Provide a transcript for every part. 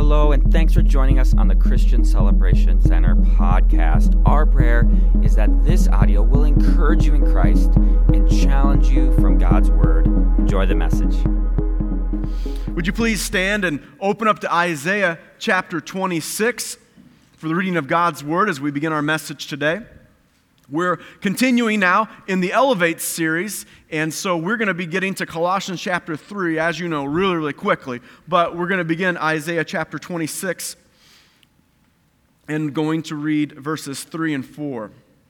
Hello, and thanks for joining us on the Christian Celebration Center podcast. Our prayer is that this audio will encourage you in Christ and challenge you from God's Word. Enjoy the message. Would you please stand and open up to Isaiah chapter 26 for the reading of God's Word as we begin our message today. We're continuing now in the Elevate series, and so we're going to be getting to Colossians chapter 3, as you know, really quickly. But we're going to begin Isaiah chapter 26 and going to read verses 3 and 4.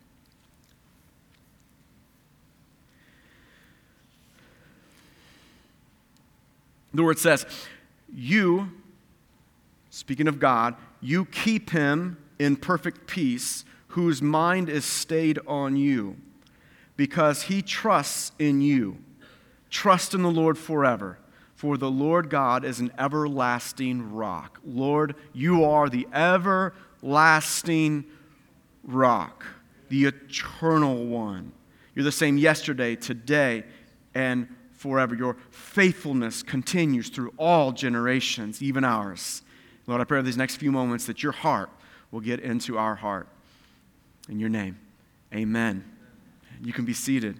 The word says, "You," speaking of God, "you keep him in perfect peace, whose mind is stayed on you, because he trusts in you. Trust in the Lord forever, for the Lord God is an everlasting rock." Lord, you are the everlasting rock, the eternal one. You're the same yesterday, today, and forever. Your faithfulness continues through all generations, even ours. Lord, I pray over these next few moments that your heart will get into our heart. In your name, amen. You can be seated.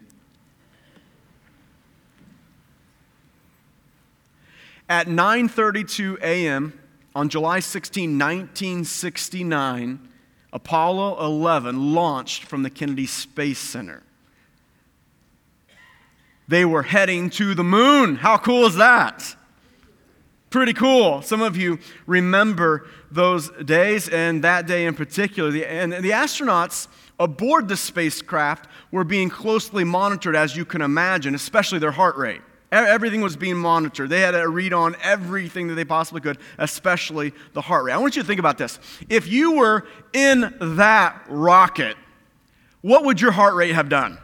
At 9:32 a.m. on July 16, 1969, Apollo 11 launched from the Kennedy Space Center. They were heading to the moon. How cool is that? Pretty cool. Some of you remember those days, and that day in particular. The astronauts aboard the spacecraft were being closely monitored, as you can imagine, especially their heart rate. Everything was being monitored. They had a read on everything that they possibly could, especially the heart rate. I want you to think about this. If you were in that rocket, what would your heart rate have done?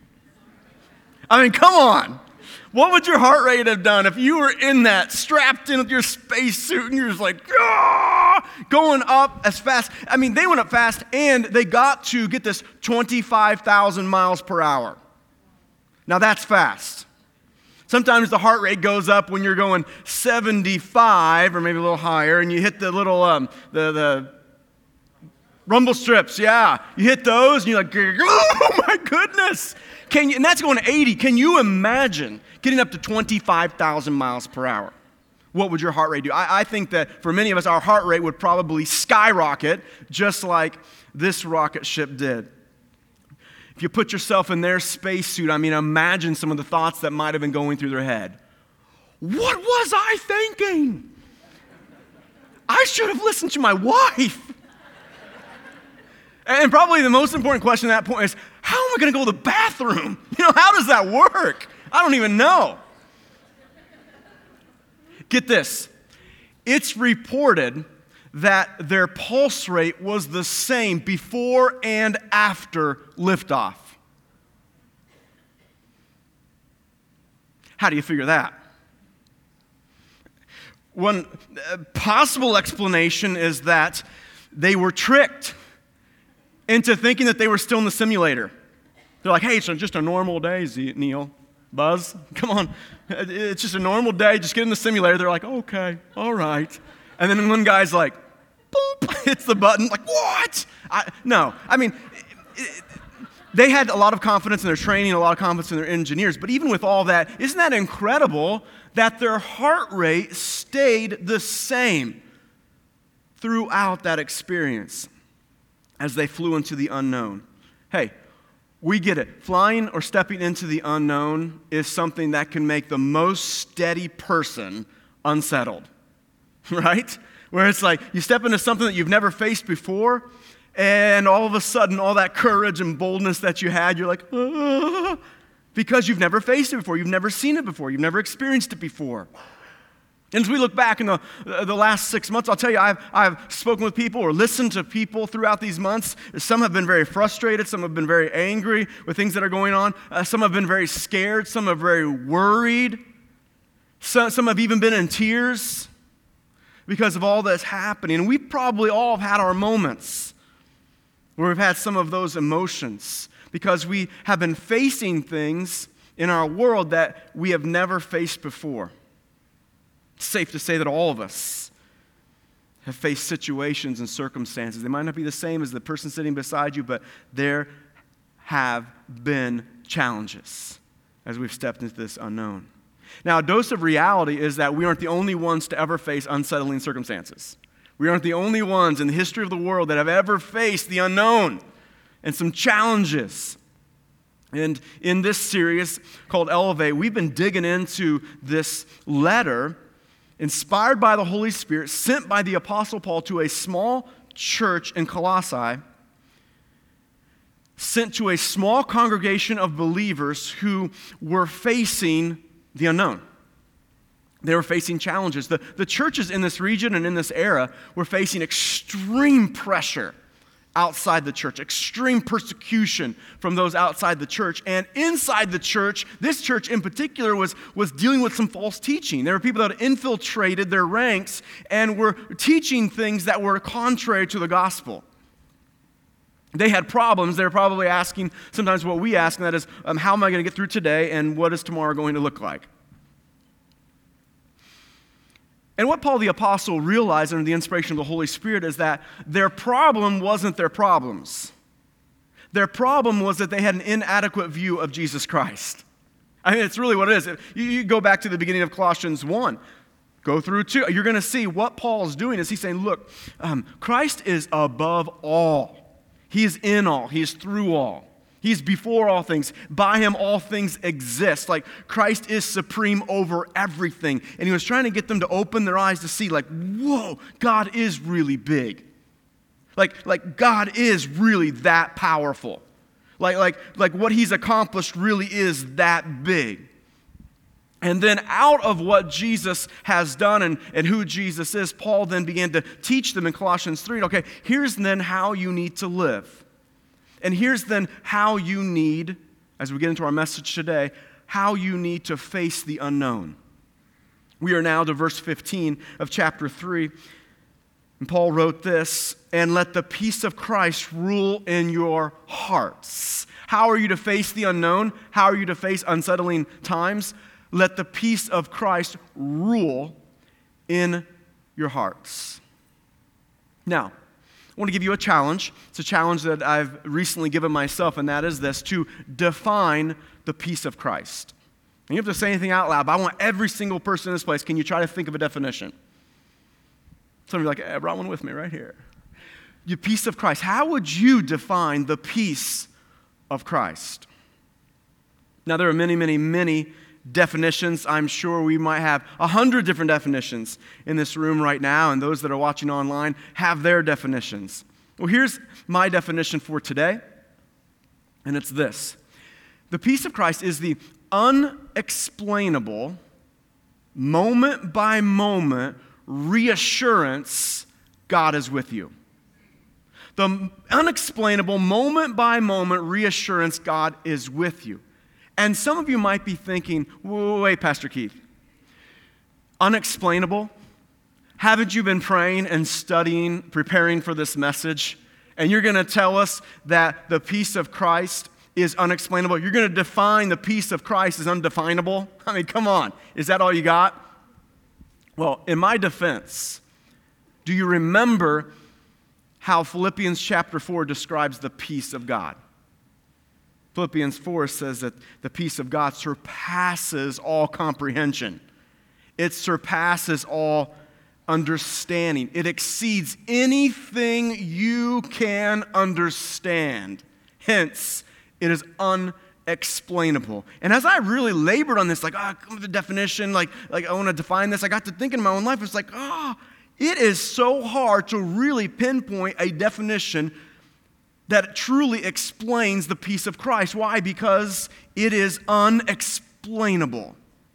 I mean, come on. What would your heart rate have done if you were in that, strapped in with your spacesuit, and you're just like, going up as fast? I mean, they went up fast, and they got to, get this, 25,000 miles per hour. Now, that's fast. Sometimes the heart rate goes up when you're going 75, or maybe a little higher, and you hit the little, the rumble strips, yeah. You hit those, and you're like, oh my goodness. And that's going 80. Can you imagine getting up to 25,000 miles per hour? What would your heart rate do? I think that for many of us, our heart rate would probably skyrocket, just like this rocket ship did. If you put yourself in their spacesuit, I mean, imagine some of the thoughts that might have been going through their head. What was I thinking? I should have listened to my wife. And probably the most important question at that point is, how am I going to go to the bathroom? How does that work? I don't even know. Get this. It's reported that their pulse rate was the same before and after liftoff. How do you figure that? One possible explanation is that they were tricked into thinking that they were still in the simulator. They're like, hey, it's just a normal day, Neil. Buzz, come on. It's just a normal day. Just get in the simulator. They're like, okay, all right. And then one guy's like, boop, hits the button. Like, what? They had a lot of confidence in their training, a lot of confidence in their engineers. But even with all that, isn't that incredible that their heart rate stayed the same throughout that experience as they flew into the unknown? Hey, we get it. Flying or stepping into the unknown is something that can make the most steady person unsettled, right? Where it's like you step into something that you've never faced before, and all of a sudden, all that courage and boldness that you had, you're like, because you've never faced it before, you've never seen it before, you've never experienced it before. And as we look back in the last 6 months, I'll tell you, I've spoken with people or listened to people throughout these months. Some have been very frustrated. Some have been very angry with things that are going on. Some have been very scared. Some are very worried. Some have even been in tears because of all that's happening. And we probably all have had our moments where we've had some of those emotions because we have been facing things in our world that we have never faced before. It's safe to say that all of us have faced situations and circumstances. They might not be the same as the person sitting beside you, but there have been challenges as we've stepped into this unknown. Now, a dose of reality is that we aren't the only ones to ever face unsettling circumstances. We aren't the only ones in the history of the world that have ever faced the unknown and some challenges. And in this series called Elevate, we've been digging into this letter inspired by the Holy Spirit, sent by the Apostle Paul to a small church in Colossae, sent to a small congregation of believers who were facing the unknown. They were facing challenges. The churches in this region and in this era were facing extreme pressure outside the church, extreme persecution from those outside the church. And inside the church, this church in particular was dealing with some false teaching. There were people that infiltrated their ranks and were teaching things that were contrary to the gospel. They had problems. They were probably asking sometimes what we ask, and that is, how am I going to get through today, and what is tomorrow going to look like? And what Paul the Apostle realized under the inspiration of the Holy Spirit is that their problem wasn't their problems. Their problem was that they had an inadequate view of Jesus Christ. I mean, it's really what it is. You go back to the beginning of Colossians 1, go through 2, you're going to see what Paul is doing is he's saying, look, Christ is above all. He is in all. He is through all. He's before all things. By him, all things exist. Like, Christ is supreme over everything. And he was trying to get them to open their eyes to see, like, whoa, God is really big. Like God is really that powerful. Like what he's accomplished really is that big. And then out of what Jesus has done and who Jesus is, Paul then began to teach them in Colossians 3, okay, here's then how you need to live. And here's then how you need, as we get into our message today, how you need to face the unknown. We are now to verse 15 of chapter 3. And Paul wrote this, and let the peace of Christ rule in your hearts. How are you to face the unknown? How are you to face unsettling times? Let the peace of Christ rule in your hearts. Now, I want to give you a challenge. It's a challenge that I've recently given myself, and that is this, to define the peace of Christ. And you don't have to say anything out loud, but I want every single person in this place, can you try to think of a definition? Some of you are like, I brought one with me right here. The peace of Christ. How would you define the peace of Christ? Now, there are many, many, many definitions. I'm sure we might have 100 different definitions in this room right now, and those that are watching online have their definitions. Well, here's my definition for today, and it's this. The peace of Christ is the unexplainable, moment-by-moment reassurance God is with you. The unexplainable, moment-by-moment reassurance God is with you. And some of you might be thinking, wait, Pastor Keith, unexplainable? Haven't you been praying and studying, preparing for this message? And you're going to tell us that the peace of Christ is unexplainable? You're going to define the peace of Christ as undefinable? I mean, come on. Is that all you got? Well, in my defense, do you remember how Philippians chapter 4 describes the peace of God? Philippians 4 says that the peace of God surpasses all comprehension. It surpasses all understanding. It exceeds anything you can understand. Hence, it is unexplainable. And as I really labored on this, come with the definition, like I want to define this, I got to thinking in my own life, it's like, it is so hard to really pinpoint a definition that truly explains the peace of Christ. Why? Because it is unexplainable.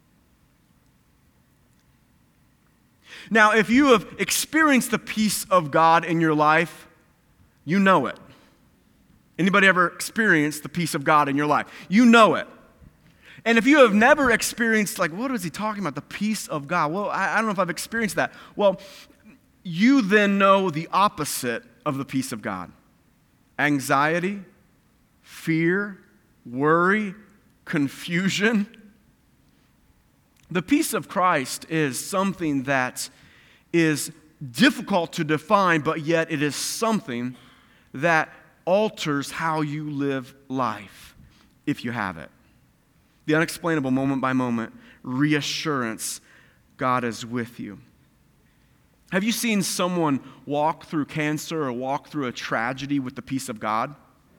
Now, if you have experienced the peace of God in your life, you know it. Anybody ever experienced the peace of God in your life? You know it. And if you have never experienced, what is he talking about, the peace of God? Well, I don't know if I've experienced that. Well, you then know the opposite of the peace of God. Anxiety, fear, worry, confusion. The peace of Christ is something that is difficult to define, but yet it is something that alters how you live life if you have it. The unexplainable, moment by moment reassurance God is with you. Have you seen someone walk through cancer or walk through a tragedy with the peace of God?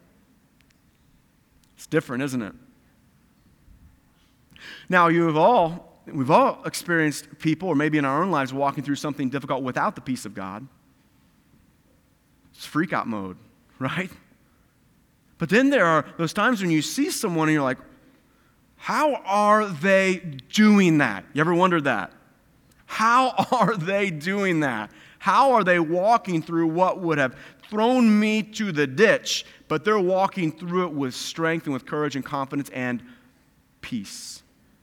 It's different, isn't it? Now, we've all experienced people, or maybe in our own lives, walking through something difficult without the peace of God. It's freak out mode, right? But then there are those times when you see someone and you're like, how are they doing that? You ever wondered that? How are they doing that? How are they walking through what would have thrown me to the ditch, but they're walking through it with strength and with courage and confidence and peace?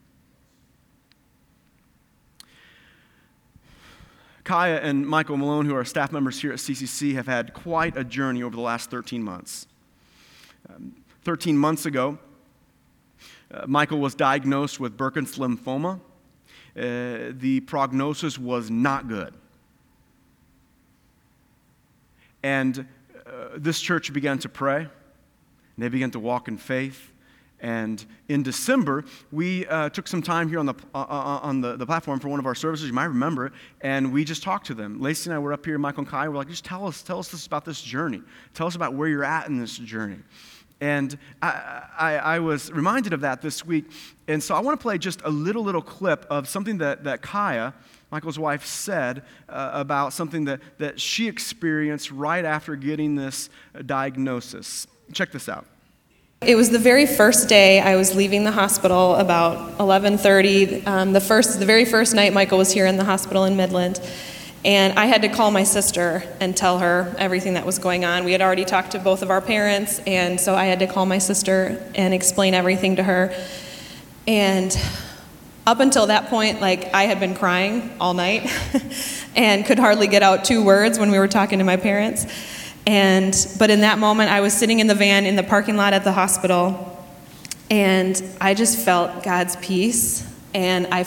Kaya and Michael Malone, who are staff members here at CCC, have had quite a journey over the last 13 months. 13 months ago, Michael was diagnosed with Burkitt's lymphoma. The prognosis was not good. And this church began to pray, and they began to walk in faith. And in December, we took some time here on the platform for one of our services. You might remember it. And we just talked to them. Lacey and I were up here, Michael and Kai. We're like, just tell us this about this journey. Tell us about where you're at in this journey. And I was reminded of that this week. And so I want to play just a little clip of something that Kaya, Michael's wife, said about something that she experienced right after getting this diagnosis. Check this out. It was the very first day I was leaving the hospital, about 11:30. The very first night Michael was here in the hospital in Midland. And I had to call my sister and tell her everything that was going on. We had already talked to both of our parents, and so I had to call my sister and explain everything to her. And up until that point, I had been crying all night and could hardly get out 2 words when we were talking to my parents. But in that moment, I was sitting in the van in the parking lot at the hospital, and I just felt God's peace, and I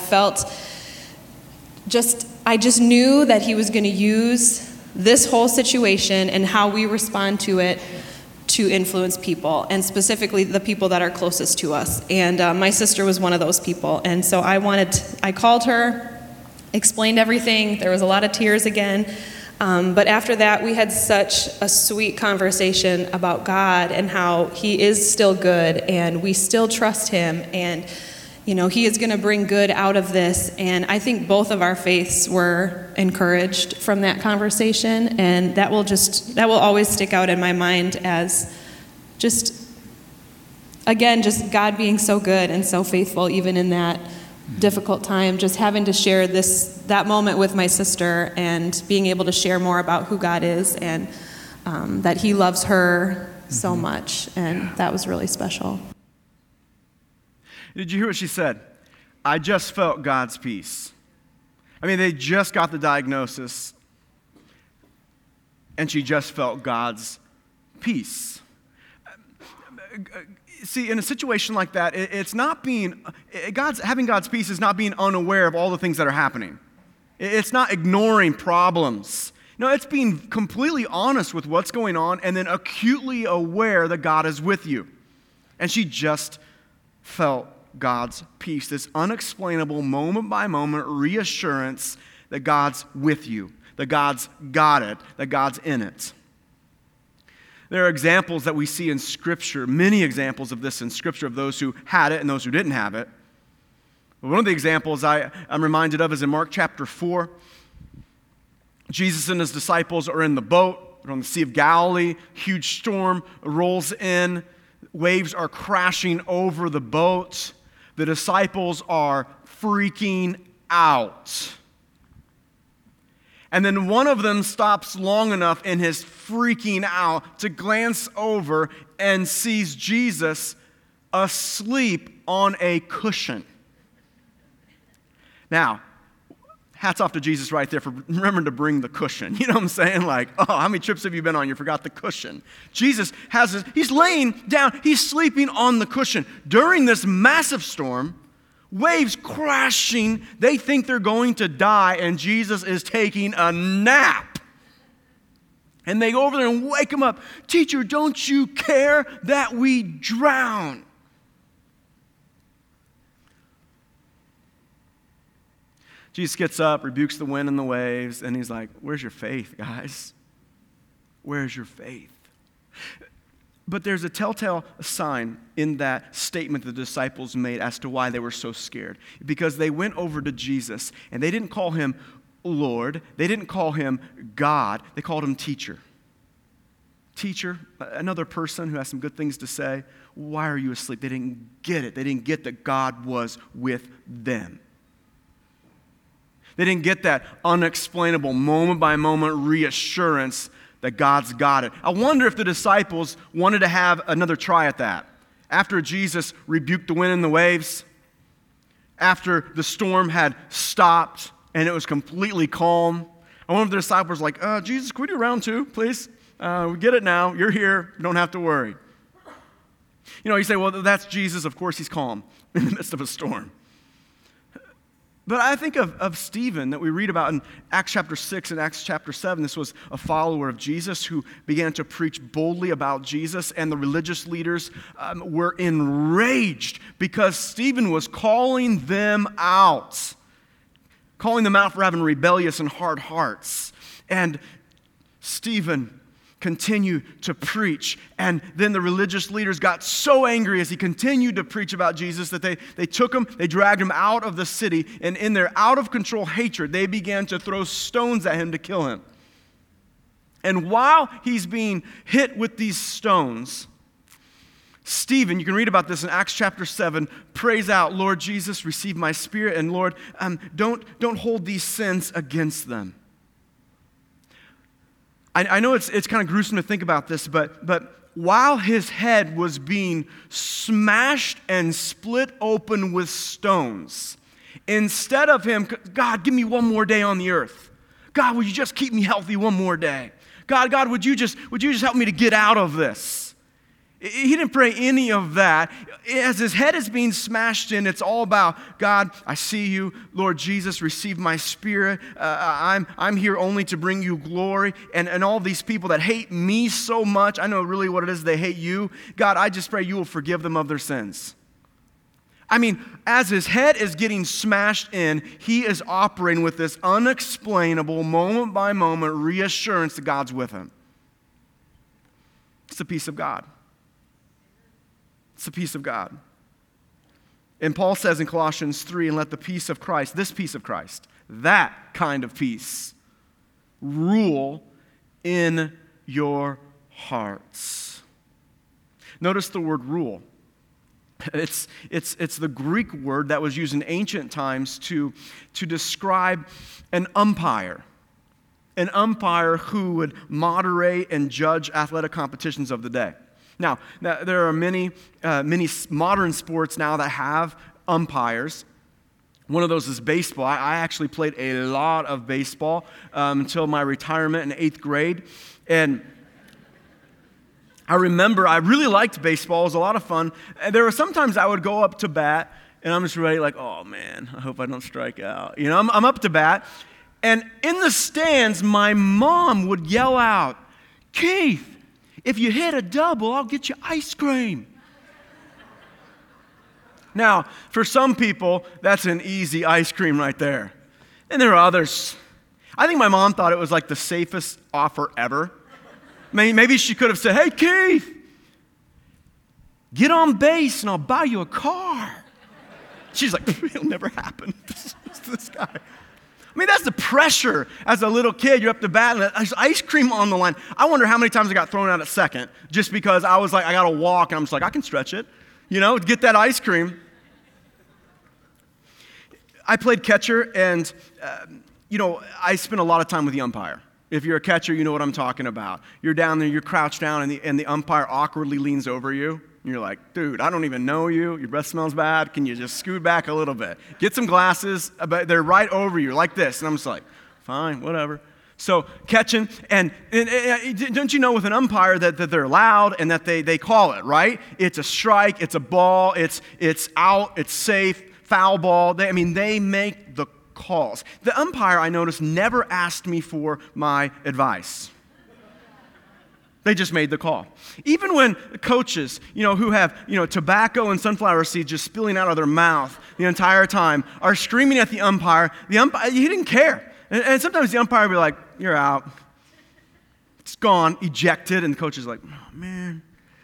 just knew that He was going to use this whole situation and how we respond to it to influence people, and specifically the people that are closest to us. And my sister was one of those people. And so I called her, explained everything. There was a lot of tears again. But after that, we had such a sweet conversation about God and how He is still good, and we still trust Him, and He is going to bring good out of this. And I think both of our faiths were encouraged from that conversation, and that will always stick out in my mind as just God being so good and so faithful, even in that difficult time, just having to share that moment with my sister and being able to share more about who God is and that He loves her so much, and that was really special. Did you hear what she said? I just felt God's peace. I mean, they just got the diagnosis, and she just felt God's peace. See, in a situation like that, having God's peace is not being unaware of all the things that are happening. It's not ignoring problems. No, it's being completely honest with what's going on and then acutely aware that God is with you. And she just felt God's peace, this unexplainable moment-by-moment reassurance that God's with you, that God's got it, that God's in it. There are examples that we see in Scripture, many examples of this in Scripture, of those who had it and those who didn't have it. But one of the examples I'm reminded of is in Mark chapter 4. Jesus and His disciples are in the boat. They're on the Sea of Galilee. Huge storm rolls in. Waves are crashing over the boat. The disciples are freaking out. And then one of them stops long enough in his freaking out to glance over and sees Jesus asleep on a cushion. Now, hats off to Jesus right there for remembering to bring the cushion. You know what I'm saying? How many trips have you been on? You forgot the cushion. Jesus he's laying down, he's sleeping on the cushion during this massive storm Waves crashing. They think they're going to die, and Jesus is taking a nap. And they go over there and wake him up. Teacher, don't you care that we drown? Jesus gets up, rebukes the wind and the waves, and he's like, where's your faith, guys? Where's your faith? But there's a telltale sign in that statement the disciples made as to why they were so scared. Because they went over to Jesus, and they didn't call him Lord. They didn't call him God. They called him teacher. Teacher, another person who has some good things to say. Why are you asleep? They didn't get it. They didn't get that God was with them. They didn't get that unexplainable moment-by-moment reassurance that God's got it. I wonder if the disciples wanted to have another try at that. After Jesus rebuked the wind and the waves, after the storm had stopped and it was completely calm, I wonder if the disciples were like, Jesus, can we do round two, please? We get it now. You're here. You don't have to worry. You know, you say, well, that's Jesus. Of course he's calm in the midst of a storm. But I think of Stephen that we read about in Acts chapter 6 and Acts chapter 7. This was a follower of Jesus who began to preach boldly about Jesus, and the religious leaders were enraged because Stephen was calling them out for having rebellious and hard hearts. And Stephen continued to preach, and then the religious leaders got so angry as he continued to preach about Jesus that they took him, they dragged him out of the city, and in their out-of-control hatred, they began to throw stones at him to kill him. And while he's being hit with these stones, Stephen, you can read about this in Acts chapter 7, prays out, Lord Jesus, receive my spirit, and Lord, don't hold these sins against them. I know it's kind of gruesome to think about this, but while his head was being smashed and split open with stones, instead of him, God, give me one more day on the earth. God, would you just keep me healthy one more day? God, would you just help me to get out of this? He didn't pray any of that. As his head is being smashed in, it's all about, God, I see you. Lord Jesus, receive my spirit. I'm here only to bring you glory. And all these people that hate me so much, I know really what it is, they hate you. God, I just pray you will forgive them of their sins. I mean, as his head is getting smashed in, he is operating with this unexplainable, moment-by-moment reassurance that God's with him. It's the peace of God. It's the peace of God. And Paul says in Colossians 3, and let the peace of Christ, this peace of Christ, that kind of peace, rule in your hearts. Notice the word rule. It's the Greek word that was used in ancient times to describe an umpire who would moderate and judge athletic competitions of the day. Now, there are many modern sports now that have umpires. One of those is baseball. I actually played a lot of baseball until my retirement in 8th grade. And I remember I really liked baseball. It was a lot of fun. And there were sometimes I would go up to bat, and I'm just ready like, oh, man, I hope I don't strike out. You know, I'm up to bat. And in the stands, my mom would yell out, Keith, if you hit a double, I'll get you ice cream. Now, for some people, that's an easy ice cream right there. And there are others. I think my mom thought it was like the safest offer ever. Maybe she could have said, hey, Keith, get on base and I'll buy you a car. She's like, it'll never happen. This guy. I mean, that's the pressure as a little kid. You're up to bat and there's ice cream on the line. I wonder how many times I got thrown out at second just because I was like, I got to walk. And I'm just like, I can stretch it, to get that ice cream. I played catcher and, I spent a lot of time with the umpire. If you're a catcher, you know what I'm talking about. You're down there, you're crouched down, and the umpire awkwardly leans over you. And you're like, dude, I don't even know you. Your breath smells bad. Can you just scoot back a little bit? Get some glasses. They're right over you like this. And I'm just like, fine, whatever. So catching, and don't you know with an umpire that they're loud and that they call it, right? It's a strike, it's a ball, it's out, it's safe, foul ball. They make the calls. The umpire, I noticed, never asked me for my advice. They just made the call. Even when coaches, who have, tobacco and sunflower seeds just spilling out of their mouth the entire time are screaming at the umpire, he didn't care. And sometimes the umpire would be like, "You're out." It's gone, ejected, and the coach is like, "Oh, man."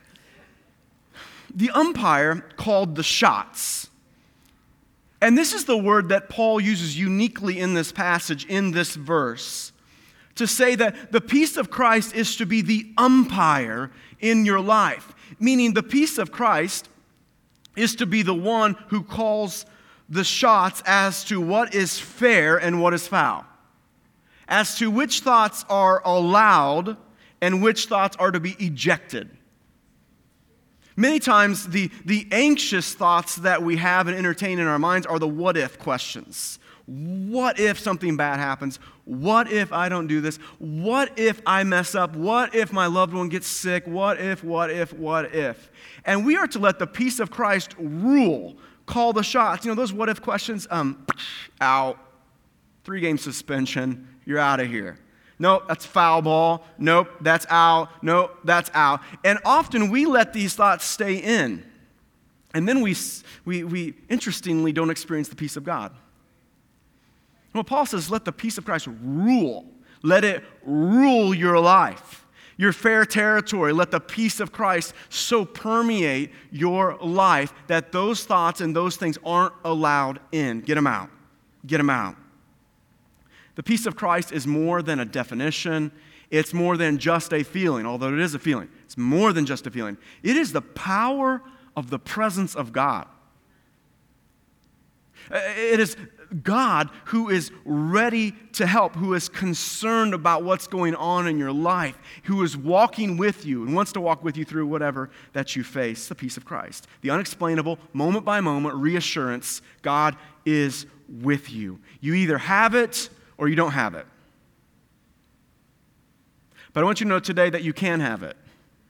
The umpire called the shots. And this is the word that Paul uses uniquely in this passage, in this verse, to say that the peace of Christ is to be the umpire in your life. Meaning the peace of Christ is to be the one who calls the shots as to what is fair and what is foul. As to which thoughts are allowed and which thoughts are to be ejected. Many times the anxious thoughts that we have and entertain in our minds are the what if questions. What if something bad happens? What if I don't do this? What if I mess up? What if my loved one gets sick? What if? And we are to let the peace of Christ rule, call the shots. Those what if questions, out. 3-game suspension, you're out of here. Nope, that's foul ball. Nope, that's out. Nope, that's out. And often we let these thoughts stay in. And then we interestingly don't experience the peace of God. Well, Paul says, let the peace of Christ rule. Let it rule your life, your fair territory. Let the peace of Christ so permeate your life that those thoughts and those things aren't allowed in. Get them out. Get them out. The peace of Christ is more than a definition. It's more than just a feeling, although it is a feeling. It's more than just a feeling. It is the power of the presence of God. It is God who is ready to help, who is concerned about what's going on in your life, who is walking with you and wants to walk with you through whatever that you face, the peace of Christ. The unexplainable, moment by moment reassurance, God is with you. You either have it or you don't have it. But I want you to know today that you can have it.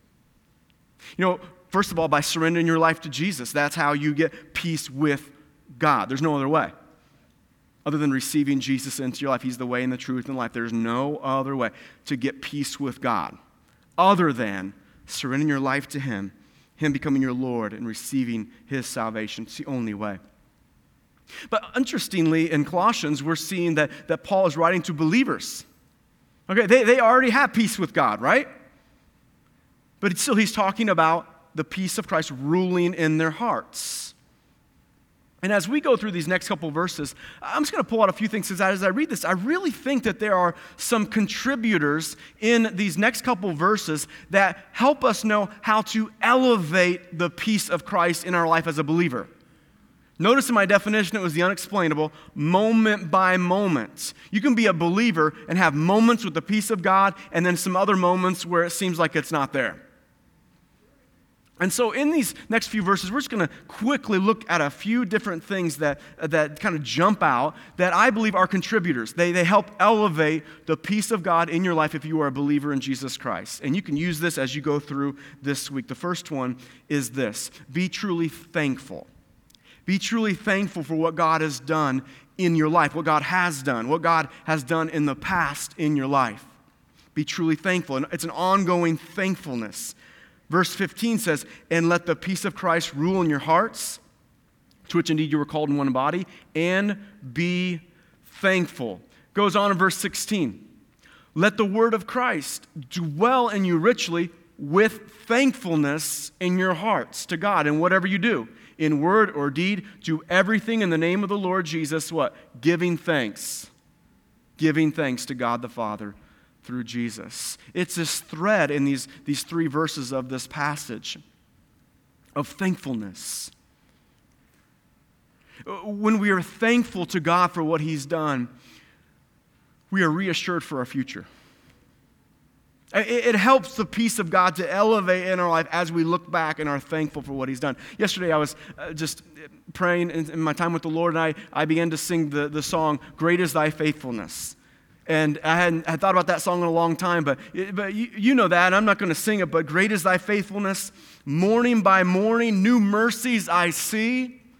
First of all, by surrendering your life to Jesus, that's how you get peace with God. There's no other way. Other than receiving Jesus into your life. He's the way and the truth and life. There's no other way to get peace with God other than surrendering your life to Him, Him becoming your Lord and receiving His salvation. It's the only way. But interestingly, in Colossians, we're seeing that Paul is writing to believers. Okay, they already have peace with God, right? But still, he's talking about the peace of Christ ruling in their hearts. And as we go through these next couple verses, I'm just going to pull out a few things, because as I read this, I really think that there are some contributors in these next couple verses that help us know how to elevate the peace of Christ in our life as a believer. Notice in my definition, it was the unexplainable, moment by moment. You can be a believer and have moments with the peace of God, and then some other moments where it seems like it's not there. And so in these next few verses, we're just going to quickly look at a few different things that kind of jump out that I believe are contributors. They help elevate the peace of God in your life if you are a believer in Jesus Christ. And you can use this as you go through this week. The first one is this: be truly thankful. Be truly thankful for what God has done in your life, what God has done in the past in your life. Be truly thankful. And it's an ongoing thankfulness. Verse 15 says, and let the peace of Christ rule in your hearts, to which indeed you were called in one body, and be thankful. Goes on in verse 16. Let the word of Christ dwell in you richly with thankfulness in your hearts to God in whatever you do. In word or deed, do everything in the name of the Lord Jesus, what? Giving thanks. Giving thanks to God the Father through Jesus. It's this thread in these 3 verses of this passage of thankfulness. When we are thankful to God for what He's done, we are reassured for our future. It helps the peace of God to elevate in our life as we look back and are thankful for what He's done. Yesterday I was just praying in my time with the Lord, and I began to sing the song, Great is Thy Faithfulness. And I hadn't thought about that song in a long time, but you know that, and I'm not going to sing it, but great is Thy faithfulness. Morning by morning, new mercies I see.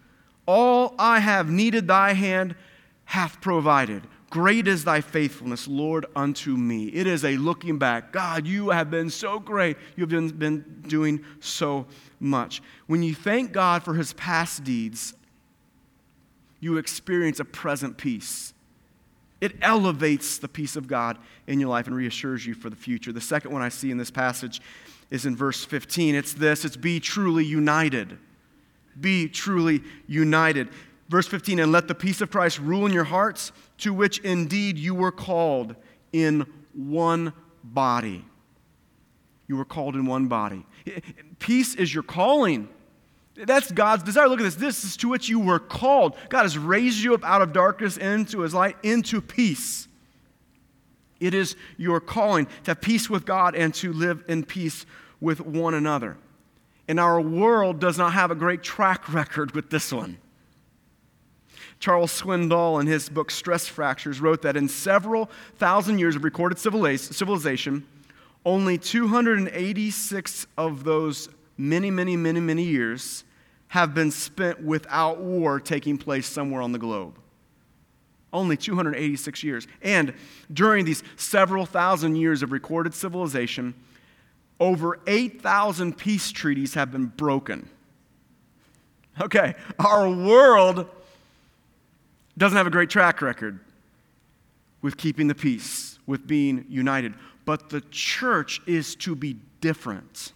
All I have needed thy hand hath provided. Great is thy faithfulness, Lord, unto me. It is a looking back. God, you have been so great. You have been doing so much. When you thank God for his past deeds, you experience a present peace. It elevates the peace of God in your life and reassures you for the future. The second one I see in this passage is in verse 15. It's this, it's be truly united. Be truly united. Verse 15, and let the peace of Christ rule in your hearts, to which indeed you were called in one body. You were called in one body. Peace is your calling. That's God's desire. Look at this. This is to which you were called. God has raised you up out of darkness into his light, into peace. It is your calling to have peace with God and to live in peace with one another. And our world does not have a great track record with this one. Charles Swindoll, in his book Stress Fractures, wrote that in several thousand years of recorded civilization, only 286 of those many years have been spent without war taking place somewhere on the globe. Only 286 years. And during these several thousand years of recorded civilization, over 8,000 peace treaties have been broken. Okay, our world doesn't have a great track record with keeping the peace, with being united. But the church is to be different.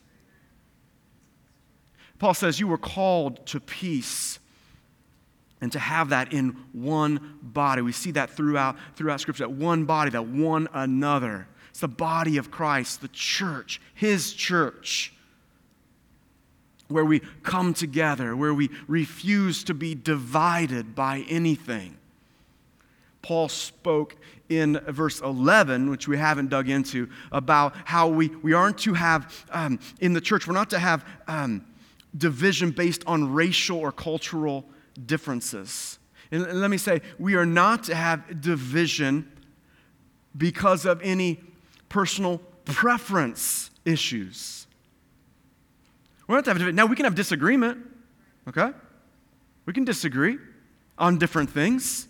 Paul says you were called to peace and to have that in one body. We see that throughout Scripture, that one body, that one another. It's the body of Christ, the church, his church, where we come together, where we refuse to be divided by anything. Paul spoke in verse 11, which we haven't dug into, about how we aren't to have, in the church, we're not to have division based on racial or cultural differences. And let me say, we are not to have division because of any personal preference issues. We're not to have division. Now, we can have disagreement, okay? We can disagree on different things.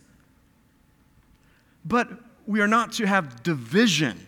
But we are not to have division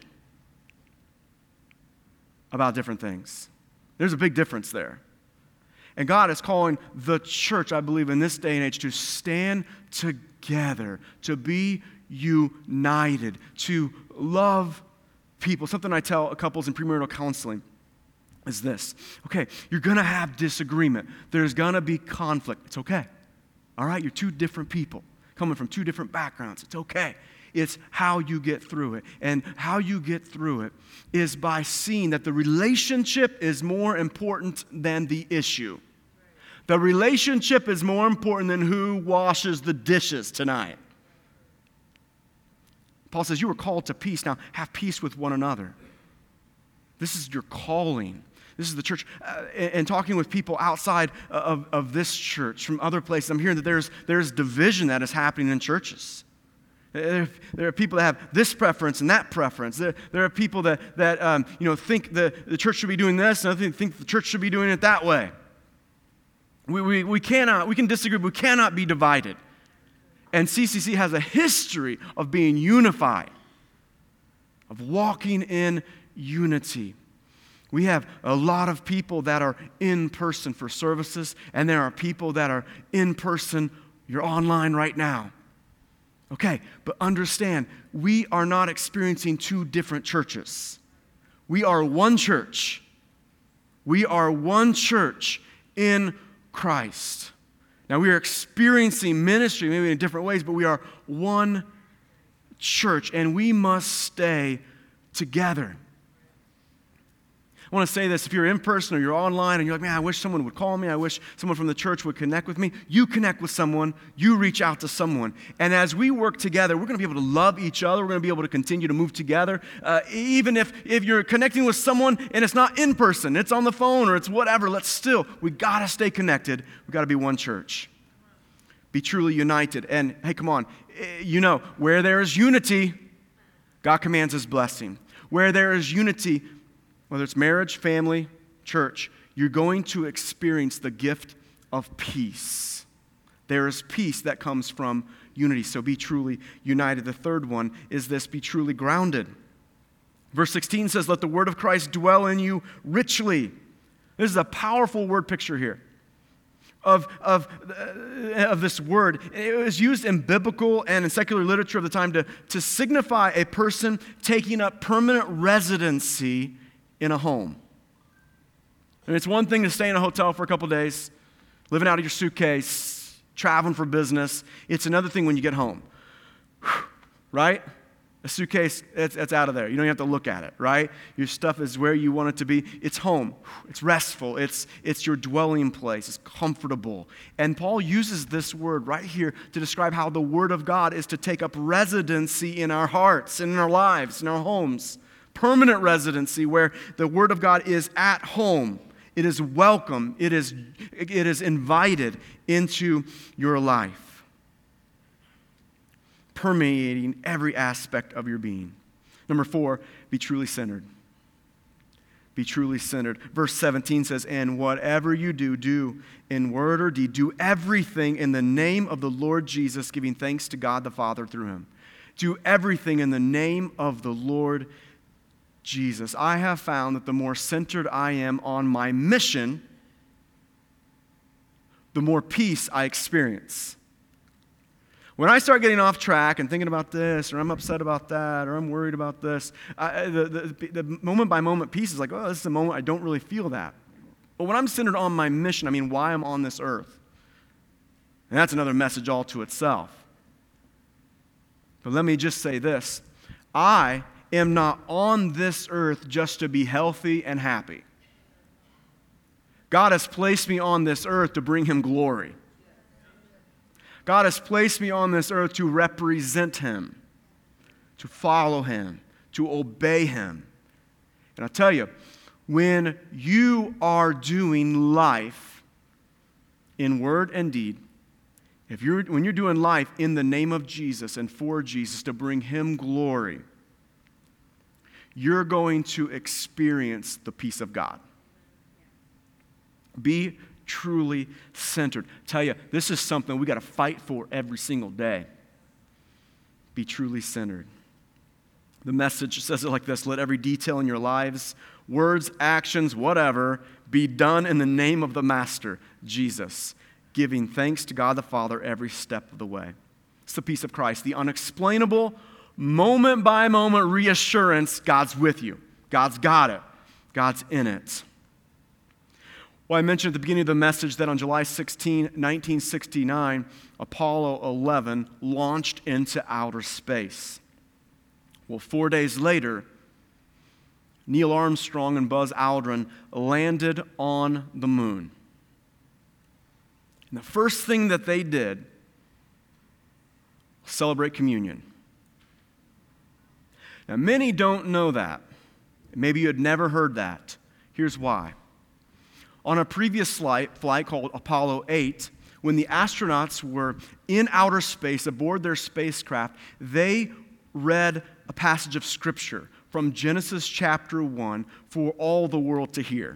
about different things. There's a big difference there. And God is calling the church, I believe, in this day and age to stand together, to be united, to love people. Something I tell couples in premarital counseling is this. Okay, you're going to have disagreement. There's going to be conflict. It's okay. All right, you're two different people coming from two different backgrounds. It's okay. It's how you get through it. And how you get through it is by seeing that the relationship is more important than the issue. The relationship is more important than who washes the dishes tonight. Paul says, you were called to peace. Now, have peace with one another. This is your calling. This is the church. And talking with people outside of this church, from other places, I'm hearing that there's division that is happening in churches. There are people that have this preference and that preference. There are people that think the church should be doing this, and others think the church should be doing it that way. We can disagree, but we cannot be divided. And CCC has a history of being unified, of walking in unity. We have a lot of people that are in person for services, and there are people that are in person. You're online right now. Okay, but understand, we are not experiencing two different churches. We are one church. We are one church in Christ. Now, we are experiencing ministry maybe in different ways, but we are one church, and we must stay together. I want to say this, if you're in person or you're online and you're like, man, I wish someone would call me, I wish someone from the church would connect with me. You connect with someone, you reach out to someone. And as we work together, we're going to be able to love each other, we're going to be able to continue to move together. Even if you're connecting with someone and it's not in person, it's on the phone or it's whatever, we got to stay connected. We got to be one church. Be truly united. And hey, come on, where there is unity, God commands his blessing. Where there is unity, whether it's marriage, family, church, you're going to experience the gift of peace. There is peace that comes from unity. So be truly united. The third one is this: be truly grounded. Verse 16 says, let the word of Christ dwell in you richly. This is a powerful word picture here of this word. It was used in biblical and in secular literature of the time to signify a person taking up permanent residency in a home. And it's one thing to stay in a hotel for a couple days, living out of your suitcase, traveling for business. It's another thing when you get home, right? A suitcase, it's out of there. You don't have to look at it, right? Your stuff is where you want it to be. It's home. It's restful. It's your dwelling place. It's comfortable. And Paul uses this word right here to describe how the Word of God is to take up residency in our hearts, in our lives, in our homes. Permanent residency where the Word of God is at home. It is welcome. It is invited into your life, permeating every aspect of your being. Number 4, be truly centered. Be truly centered. Verse 17 says, and whatever you do, do in word or deed, do everything in the name of the Lord Jesus, giving thanks to God the Father through him. Do everything in the name of the Lord Jesus. I have found that the more centered I am on my mission, the more peace I experience. When I start getting off track and thinking about this, or I'm upset about that, or I'm worried about this, the moment-by-moment peace is like, oh, this is a moment I don't really feel that. But when I'm centered on my mission, I mean why I'm on this earth. And that's another message all to itself. But let me just say this. I am not on this earth just to be healthy and happy. God has placed me on this earth to bring him glory. God has placed me on this earth to represent him, to follow him, to obey him. And I'll tell you, when you are doing life in word and deed, when you're doing life in the name of Jesus and for Jesus to bring him glory, you're going to experience the peace of God. Be truly centered. Tell you, this is something we got to fight for every single day. Be truly centered. The Message says it like this: let every detail in your lives, words, actions, whatever, be done in the name of the Master, Jesus, giving thanks to God the Father every step of the way. It's the peace of Christ, the unexplainable, moment-by-moment reassurance God's with you. God's got it. God's in it. Well, I mentioned at the beginning of the message that on July 16, 1969, Apollo 11 launched into outer space. Well, 4 days later, Neil Armstrong and Buzz Aldrin landed on the moon. And the first thing that they did was celebrate communion. Now, many don't know that. Maybe you had never heard that. Here's why. On a previous flight called Apollo 8, when the astronauts were in outer space aboard their spacecraft, they read a passage of Scripture from Genesis chapter 1 for all the world to hear.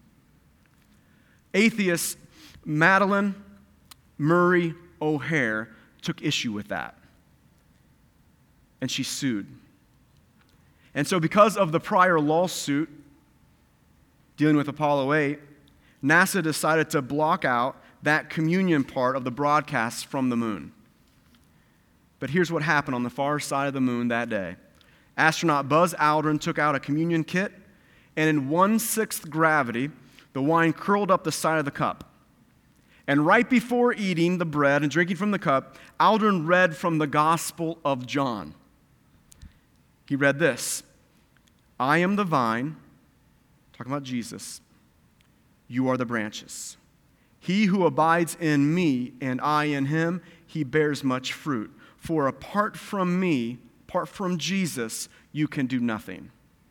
Atheist Madalyn Murray O'Hair took issue with that, and she sued. And so because of the prior lawsuit dealing with Apollo 8, NASA decided to block out that communion part of the broadcast from the moon. But here's what happened on the far side of the moon that day. Astronaut Buzz Aldrin took out a communion kit, and in 1/6 gravity, the wine curled up the side of the cup. And right before eating the bread and drinking from the cup, Aldrin read from the Gospel of John. He read this: I am the vine, talking about Jesus. You are the branches. He who abides in me and I in him, he bears much fruit. For apart from me, apart from Jesus, you can do nothing.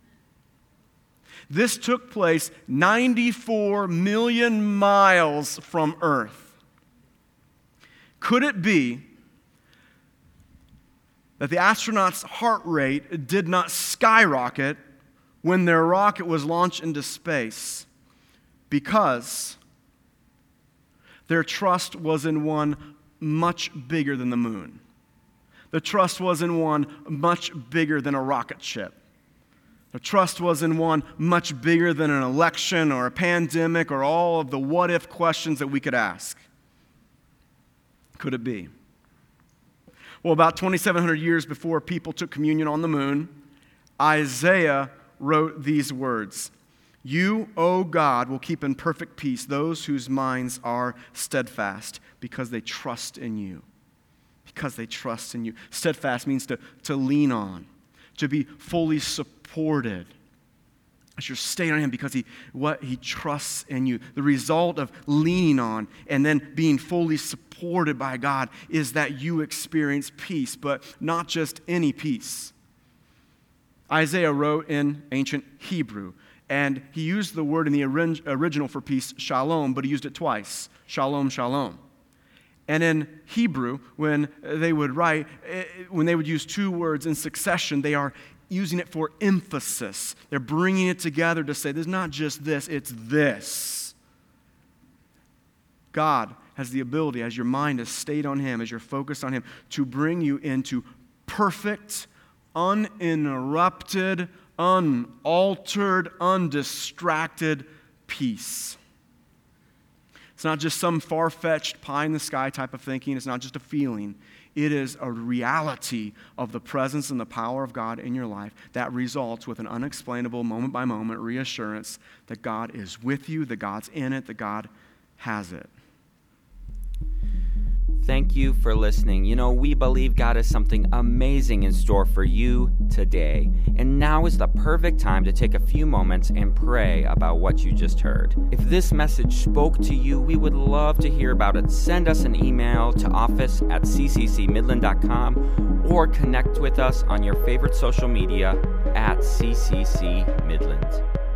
This took place 94 million miles from Earth. Could it be that the astronauts' heart rate did not skyrocket when their rocket was launched into space? Because their trust was in one much bigger than the moon. The trust was in one much bigger than a rocket ship. The trust was in one much bigger than an election or a pandemic or all of the what-if questions that we could ask. Could it be? Well, about 2,700 years before people took communion on the moon, Isaiah wrote these words, "You, O God, will keep in perfect peace those whose minds are steadfast because they trust in you." Because they trust in you. Steadfast means to lean on, to be fully supported. As you're staying on him because he trusts in you. The result of leaning on and then being fully supported by God is that you experience peace, but not just any peace. Isaiah wrote in ancient Hebrew, and he used the word in the original for peace, shalom, but he used it twice, shalom, shalom. And in Hebrew, when they would write, when they would use two words in succession, they are using it for emphasis. They're bringing it together to say, there's not just this, it's this. God has the ability, as your mind is stayed on him, as you're focused on him, to bring you into perfect, uninterrupted, unaltered, undistracted peace. It's not just some far-fetched pie-in-the-sky type of thinking. It's not just a feeling. It is a reality of the presence and the power of God in your life that results with an unexplainable, moment-by-moment reassurance that God is with you, that God's in it, that God has it. Thank you for listening. We believe God has something amazing in store for you today. And now is the perfect time to take a few moments and pray about what you just heard. If this message spoke to you, we would love to hear about it. Send us an email to office@cccmidland.com or connect with us on your favorite social media @CCC Midland.